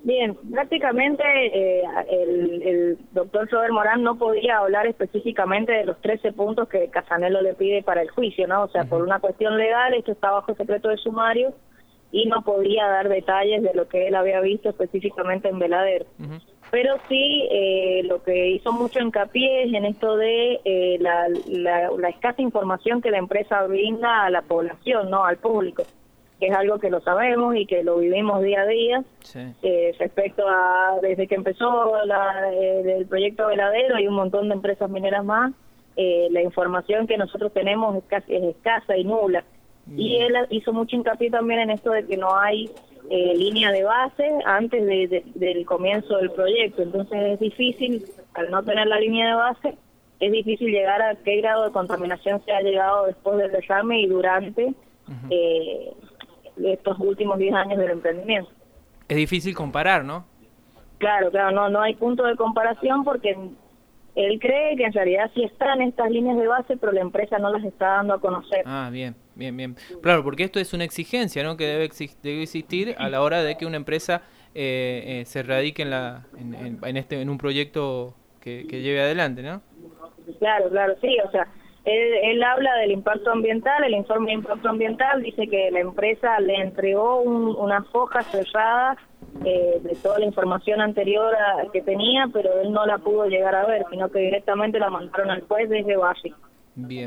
Bien, prácticamente el doctor Robert Morán no podía hablar específicamente de los 13 puntos que Casanello le pide para el juicio, ¿no? O sea, por una cuestión legal, esto está bajo secreto de sumario y no podía dar detalles de lo que él había visto específicamente en Veladero. Pero sí, lo que hizo mucho hincapié es en esto de la escasa información que la empresa brinda a la población, ¿no? Al público, que es algo que lo sabemos y que lo vivimos día a día. Sí. Respecto a, desde que empezó el proyecto Veladero y un montón de empresas mineras más, la información que nosotros tenemos es escasa y nula. Y él hizo mucho hincapié también en esto de que no hay línea de base antes del comienzo del proyecto. Entonces es difícil, al no tener la línea de base, es difícil llegar a qué grado de contaminación se ha llegado después del derrame y durante estos últimos 10 años del emprendimiento. Es difícil comparar, ¿no? Claro, no hay punto de comparación porque él cree que en realidad sí están estas líneas de base, pero la empresa no las está dando a conocer. Ah, bien. Claro, porque esto es una exigencia, ¿no? Que debe existir a la hora de que una empresa se radique en un proyecto que lleve adelante, ¿no? Claro, sí, o sea, él habla del impacto ambiental, el informe de impacto ambiental dice que la empresa le entregó unas hojas cerradas de toda la información anterior que tenía, pero él no la pudo llegar a ver, sino que directamente la mandaron al juez desde Basi. Bien.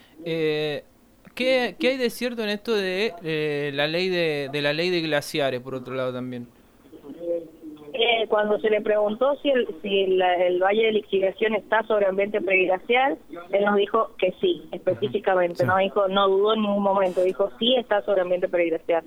¿Qué hay de cierto en esto de la ley de la ley de glaciares, por otro lado también? Cuando se le preguntó si el Valle de Lixiviación está sobre ambiente preglacial, él nos dijo que sí, específicamente. Sí. No dudó en ningún momento, dijo sí está sobre ambiente preglacial.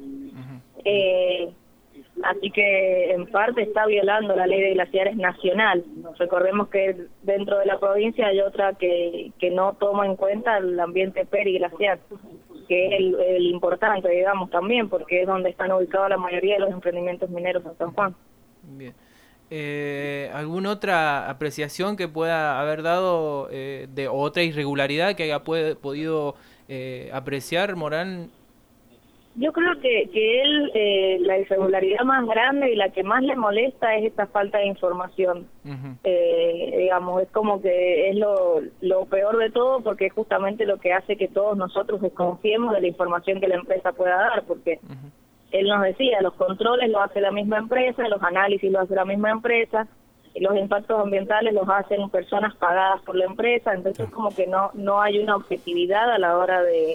Así que en parte está violando la ley de glaciares nacional. Recordemos que dentro de la provincia hay otra que no toma en cuenta el ambiente periglacial, que es el importante, digamos, también, porque es donde están ubicados la mayoría de los emprendimientos mineros en San Juan. Bien. ¿Alguna otra apreciación que pueda haber dado de otra irregularidad que haya podido apreciar Morán? Yo creo que él, la irregularidad más grande y la que más le molesta es esta falta de información. Digamos, es como que es lo peor de todo, porque es justamente lo que hace que todos nosotros desconfiemos de la información que la empresa pueda dar, porque él nos decía, los controles los hace la misma empresa, los análisis los hace la misma empresa, y los impactos ambientales los hacen personas pagadas por la empresa, entonces como que no hay una objetividad a la hora de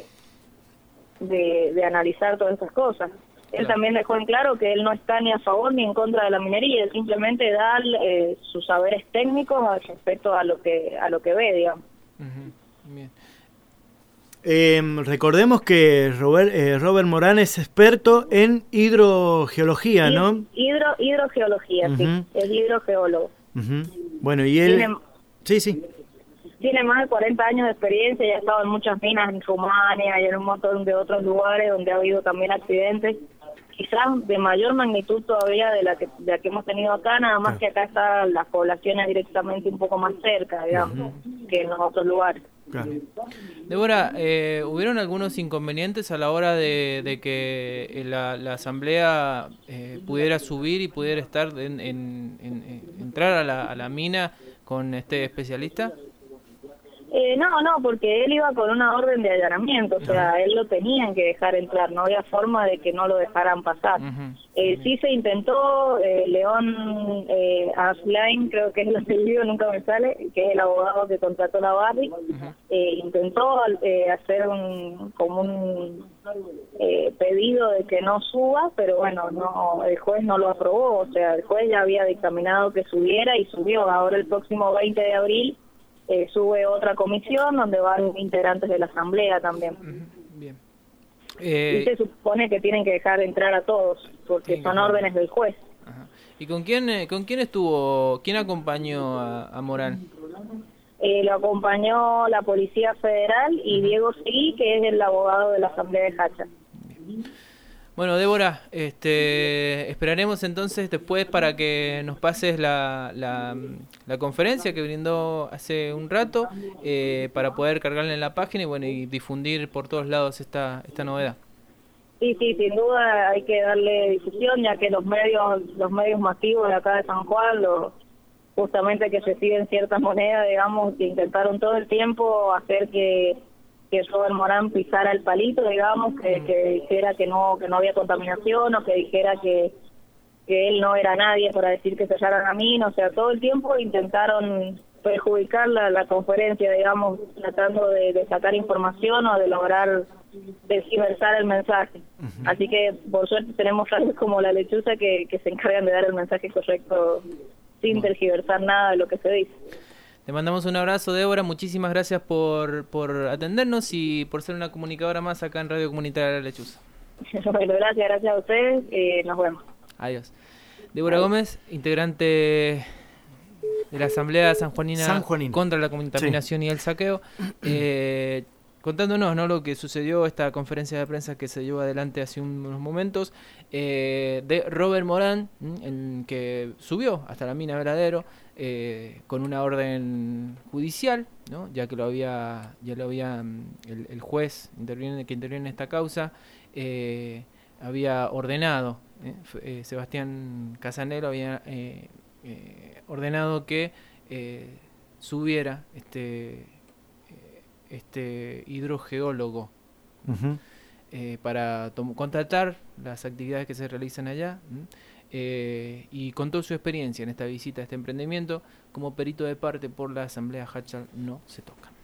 analizar todas esas cosas. Él también dejó en claro que él no está ni a favor ni en contra de la minería, él simplemente da sus saberes técnicos al respecto a lo que ve, digamos. Bien. Recordemos que Robert Morán es experto en hidrogeología, ¿no? Hidrogeología, sí, es hidrogeólogo. Bueno, y él... Sí. Tiene más de 40 años de experiencia y ha estado en muchas minas en Rumania y en un montón de otros lugares donde ha habido también accidentes, quizás de mayor magnitud todavía de la que hemos tenido acá, nada más que acá están las poblaciones directamente un poco más cerca, digamos, que en los otros lugares. Claro. Débora, ¿hubieron algunos inconvenientes a la hora de que la asamblea pudiera subir y pudiera estar entrar a la mina con este especialista? No, porque él iba con una orden de allanamiento, o sea, él lo tenían que dejar entrar, no había forma de que no lo dejaran pasar. Sí se intentó, León Aslain, creo que es el apellido, nunca me sale, que es el abogado que contrató la Barri, intentó hacer un pedido de que no suba, pero bueno, el juez no lo aprobó, o sea, el juez ya había dictaminado que subiera y subió. Ahora el próximo 20 de abril sube otra comisión donde van integrantes de la asamblea también. Bien. Y se supone que tienen que dejar entrar a todos porque son órdenes del juez. ¿Y con quién estuvo? ¿Quién acompañó a Morán? Lo acompañó la Policía Federal y Diego Seguí, que es el abogado de la Asamblea de Hacha. Bueno, Débora, esperaremos entonces después para que nos pases la conferencia que brindó hace un rato para poder cargarla en la página y difundir por todos lados esta novedad. Sí, sí, sin duda hay que darle difusión, ya que los medios masivos de acá de San Juan, justamente que reciben ciertas monedas, digamos, que intentaron todo el tiempo hacer que Robert Morán pisara el palito, digamos, que dijera que no había contaminación, o que dijera que él no era nadie para decir que sellaran la mina. O sea, todo el tiempo intentaron perjudicar la conferencia, digamos, tratando de sacar información o de lograr tergiversar el mensaje. Así que, por suerte, tenemos algo como la Lechuza que se encargan de dar el mensaje correcto sin tergiversar nada de lo que se dice. Te mandamos un abrazo, Débora. Muchísimas gracias por atendernos y por ser una comunicadora más acá en Radio Comunitaria La Lechuza. Bueno, gracias a ustedes. Nos vemos. Adiós. Débora Gómez, integrante de la Asamblea Sanjuanina contra la contaminación y el saqueo, contándonos, ¿no?, lo que sucedió, esta conferencia de prensa que se llevó adelante hace unos momentos, de Robert Morán, que subió hasta la mina Veradero con una orden judicial, ¿no?, ya que el juez que interviene en esta causa había ordenado, Sebastián Casanelo había ordenado que subiera este hidrogeólogo para contratar las actividades que se realizan allá, y contó su experiencia en esta visita a este emprendimiento. Como perito de parte por la Asamblea Hatchal no se toca.